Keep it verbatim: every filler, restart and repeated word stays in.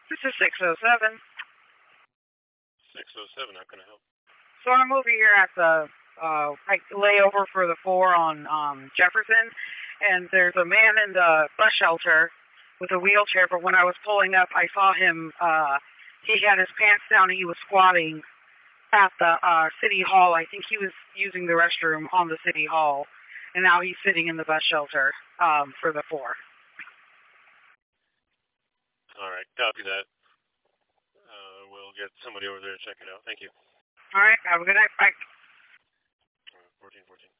This is six oh seven. six oh seven, how can I help? So I'm over here at the uh, like layover for the four on um, Jefferson, and there's a man in the bus shelter with a wheelchair. But when I was pulling up, I saw him. Uh, he had his pants down and he was squatting at the uh, city hall. I think he was using the restroom on the city hall, and now he's sitting in the bus shelter um, for the four. All right, copy that. Uh, we'll get somebody over there to check it out. Thank you. All right, have a good night. Bye. fourteen fourteen.